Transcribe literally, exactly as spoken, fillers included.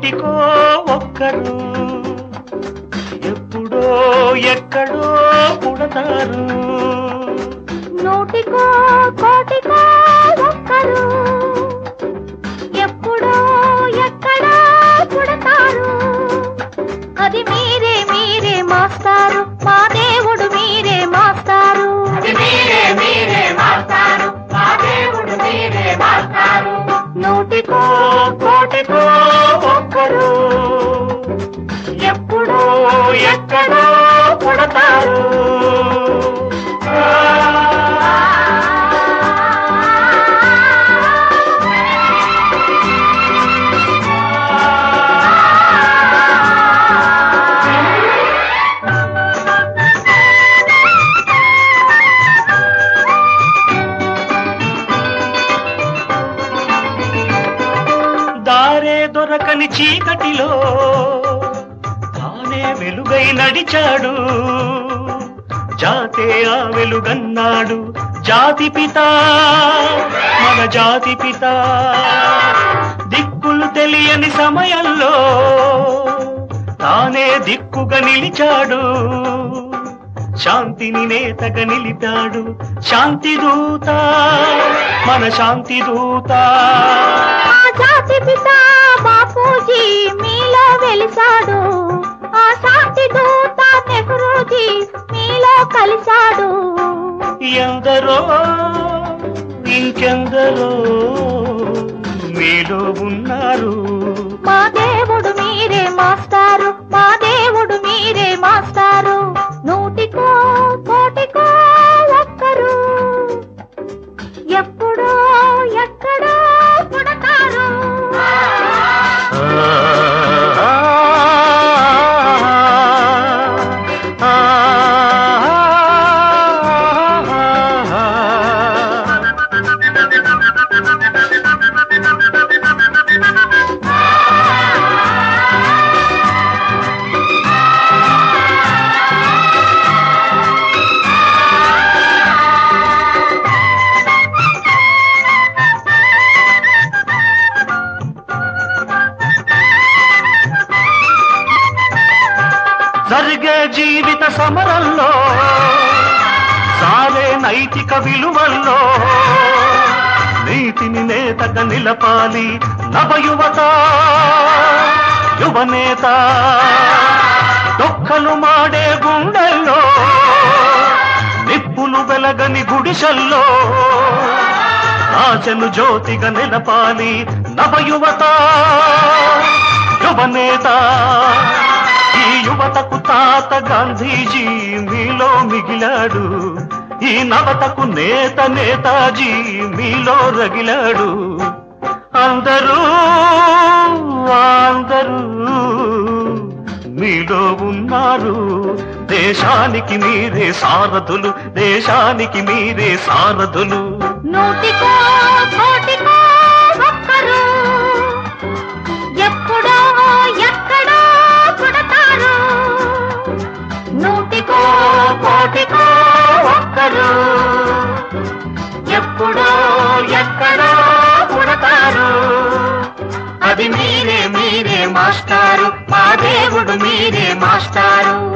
కోటికో ఒక్కరు ఎప్పుడో ఎక్కడో పుడతారు. నూటికో కోటికో ఒక్కరు ఎప్పుడో ఎక్కడో పుడతారు. అది మీరే మీరే మాస్టారు, మా దేవుడు మీరే మాస్టారు. మీరే మీరే మాస్టారు, మా దేవుడు మీరే మాస్టారు. నూటికో కోటికో ఒక్కరు ఎప్పుడో ఎక్కడో పుడతారు. దారే దొరకని చీకటిలో తానే వెలుగై నడిచాడు. జాతే ఆ వెలుగన్నాడు జాతి పిత, మన జాతి పిత. దిక్కులు తెలియని సమయంలో తానే దిక్కుగా నిలిచాడు. శాంతిని నేతగా నిలిపాడు. శాంతి దూత, మన శాంతి దూత. ఆ జాతి పిత బాపూజీ మీలో వెలిసాడు. ఆ శాంతి దూత నెహ్రూజీ మీలో కలిశాడు. ఎందరో ఇంకెందరో మీలో ఉన్నారు. మా దేవుడు మీరే మాస్టారు, మా దేవుడు మీరే మాస్టారు. నూటికో కోటికో ఒక్కరు ఎప్పుడో ఎక్కడో పుడతారు. జరిగే జీవిత సమరంలో సారే నైతిక విలువల్లో నీతిని నేతగా నిలపాలి నవయువత యువనేత. దొక్కలు మాడే గుండెల్లో నిప్పులు వెలగని గుడిసెల్లో ఆశను జ్యోతిగా నిలపాలి నవయువత యువనేత. ఈ యువతకు తాత గాంధీజీ మీలో మిగిలాడు. ఈ నవతకు నేత నేతాజీ మీలో రగిలాడు. అందరూ అందరూ మీలో ఉన్నారు. దేశానికి మీరే సారథులు, దేశానికి మీరే సారథులు. నూటికో కోటికో ఒక్కరు ఎప్పుడో ఎక్కడో పుడతారు. నూటికో కోటికో ఒక్కరు ఎప్పుడో ఎక్కడో పుడతారు. అది మీరే మీరే మాస్టారు, మా దేవుడు మీరే మాస్టారు.